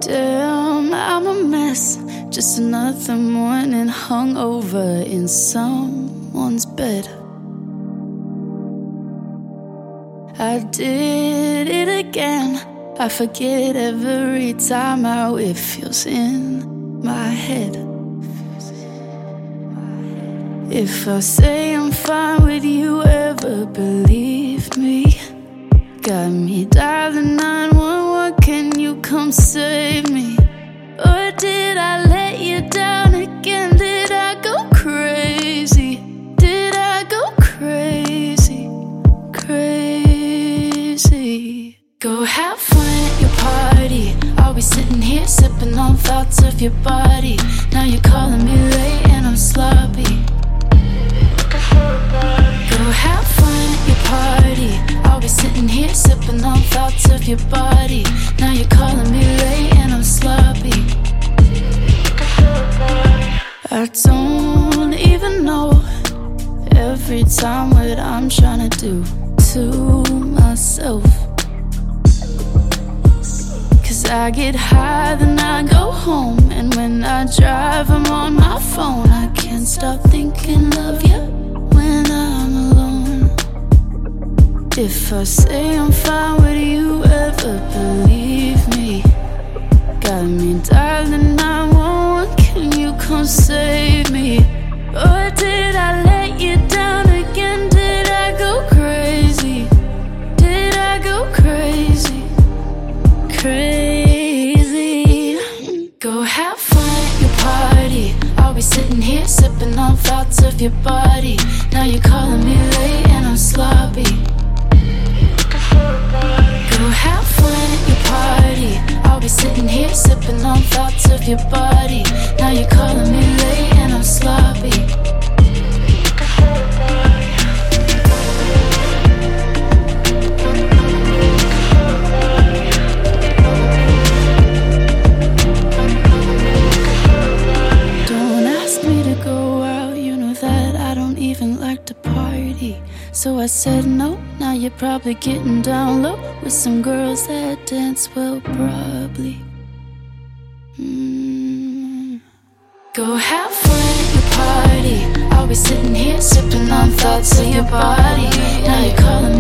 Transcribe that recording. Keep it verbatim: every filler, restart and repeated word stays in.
Damn, I'm a mess. Just another morning hungover in someone's bed. I did it again. I forget every time how it feels in my head. If I say I'm fine, would you ever believe me? Got me dialing nine one one, can you come save me? Or did I let you down again? Did I go crazy? Did I go crazy? Crazy. Go have fun at your party. I'll be sitting here sipping on thoughts of your body. Now you're calling me late and I'm sloppy. Go have fun at your party. I'll be sitting here sipping on thoughts of your body. Now you're calling me late and I'm sloppy. I don't even know every time what I'm trying to do to myself. Cause I get high, then I go home, and when I drive I'm on my phone. I can't stop thinking of you when I'm alone. If I say I'm fine, would you ever believe me? Got me dialing nine one one, can you come save me? Or did I let you down again? Did I go crazy? Did I go crazy? Crazy. Go have fun at your party. I'll be sitting here sipping on thoughts of your body. Now you're calling me late and I'm sloppy. Go have fun at your party. I'll be sitting here sipping on thoughts of your body. Now you're calling me late and I'm sloppy. So I said no, now you're probably getting down low with some girls that dance well, probably. mm. Go have fun at your party. I'll be sitting here sipping on thoughts of your body. Now you're calling me